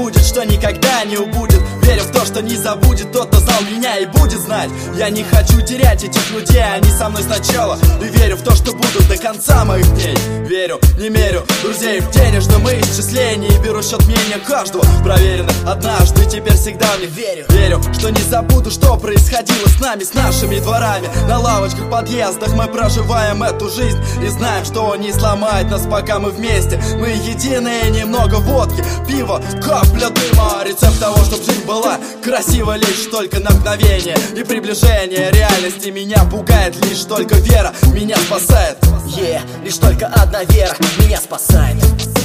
будет, что никогда не убудет. Верю в то, что не забудет тот, кто знал меня и будет знать. Я не хочу терять этих людей, они со мной сначала. И верю в то, что будут до конца моих дней. Верю, не мерю друзей в денежном исчислении. Беру счет мнения каждого, проверено однажды, теперь всегда в них верю. Верю, что не забуду, что происходило с нами, с нашими дворами. На лавочках, подъездах мы проживаем эту жизнь и знаем, что не сломает нас, пока мы вместе. Мы единые, немного водки, пива, капля дыма. Рецепт того, чтоб жизнь была красива лишь только на мгновение. И приближение реальности меня пугает. Лишь только вера меня спасает. Лишь только одна вера меня спасает.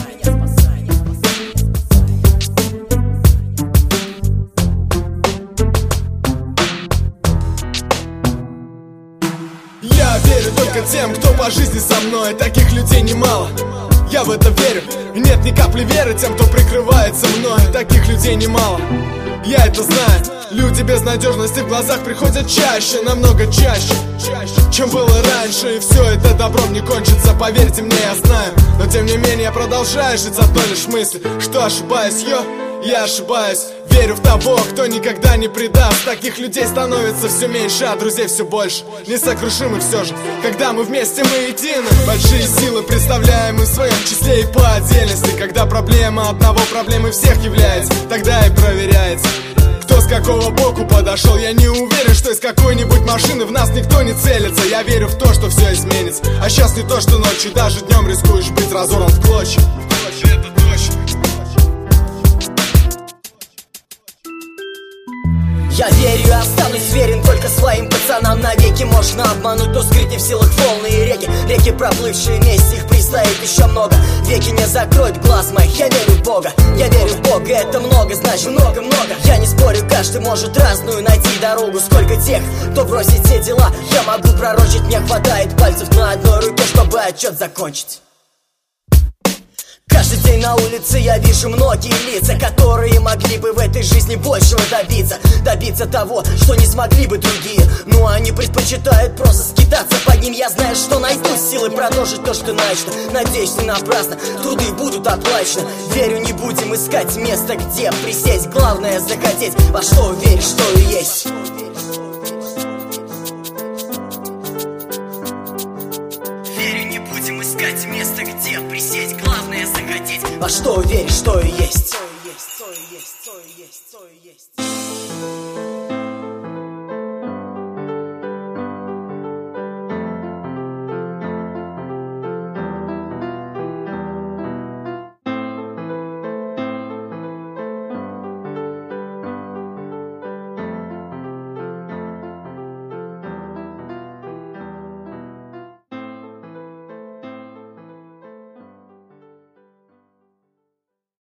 Я верю только тем, кто по жизни со мной. Таких людей немало, я в это верю. Нет ни капли веры тем, кто прикрывается мной. Таких людей немало, я это знаю. Люди без надежности в глазах приходят чаще, намного чаще, чем было раньше. И все это добром не кончится, поверьте мне, я знаю. Но тем не менее я продолжаю жить с одной лишь мыслью, что ошибаюсь, я ошибаюсь. Верю в того, кто никогда не предаст. Таких людей становится все меньше, а друзей все больше. Несокрушимы все же, когда мы вместе, мы едины. Большие силы представляем мы в своем числе и по отдельности. Когда проблема одного проблемой всех является, тогда и проверяется, кто с какого боку подошел. Я не уверен, что из какой-нибудь машины в нас никто не целится. Я верю в то, что все изменится. А сейчас не то, что ночью, даже днем рискуешь быть разорван в клочья. Это точно. Я верю и останусь верен только своим пацанам навеки. Можно обмануть, но скрыть не в силах волны и реки. Реки, проплывшие вместе, их предстоит еще много. Веки не закроют глаз моих, я верю в Бога. Я верю в Бога, это много, значит много-много. Я не спорю, каждый может разную найти дорогу. Сколько тех, кто бросит все дела, я могу пророчить. Мне хватает пальцев на одной руке, чтобы отчет закончить. Каждый день на улице я вижу многие лица, которые могли бы в этой жизни большего добиться. Добиться того, что не смогли бы другие. Но они предпочитают просто скитаться под ним. Я знаю, что найду силы продолжить то, что начато. Надеюсь, не напрасно, труды будут оплачены. Верю, не будем искать место, где присесть. Главное захотеть, во что веришь, что и есть. Верю, не будем искать место, где присесть. Главное захотеть, во что веришь, что и есть.